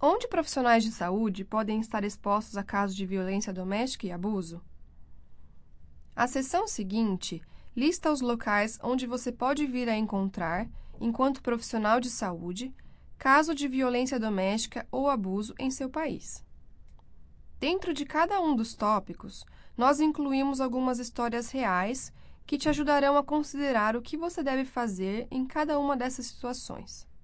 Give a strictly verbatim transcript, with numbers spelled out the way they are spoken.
Onde profissionais de saúde podem estar expostos a casos de violência doméstica e abuso? A seção seguinte lista os locais onde você pode vir a encontrar, enquanto profissional de saúde, caso de violência doméstica ou abuso em seu país. Dentro de cada um dos tópicos, nós incluímos algumas histórias reais que te ajudarão a considerar o que você deve fazer em cada uma dessas situações.